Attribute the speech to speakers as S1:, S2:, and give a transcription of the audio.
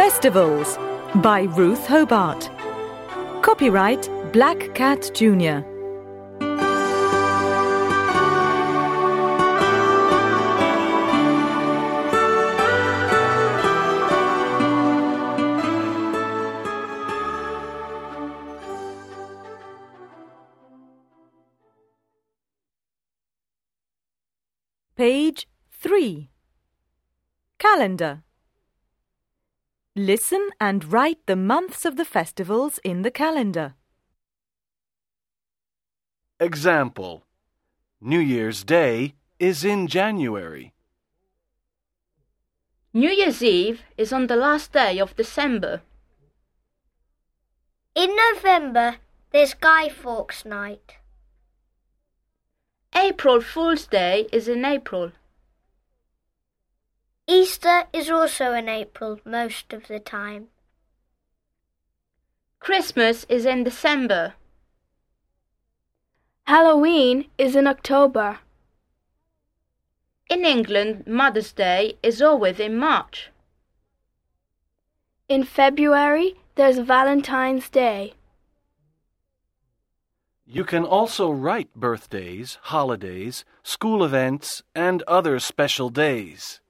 S1: Festivals by Ruth Hobart. Copyright Black Cat Jr. Page 3. Calendar. Listen and write the months of the festivals in the calendar.
S2: Example: New Year's Day is in January.
S3: New Year's Eve is on the last day of December.
S4: In November, there's Guy Fawkes Night.
S3: April Fool's Day is in April.
S4: Easter is also in April most of the time.
S3: Christmas is in December.
S5: Halloween is in October.
S3: In England, Mother's Day is always in March.
S5: In February, there's Valentine's Day.
S2: You can also write birthdays, holidays, school events, and other special days.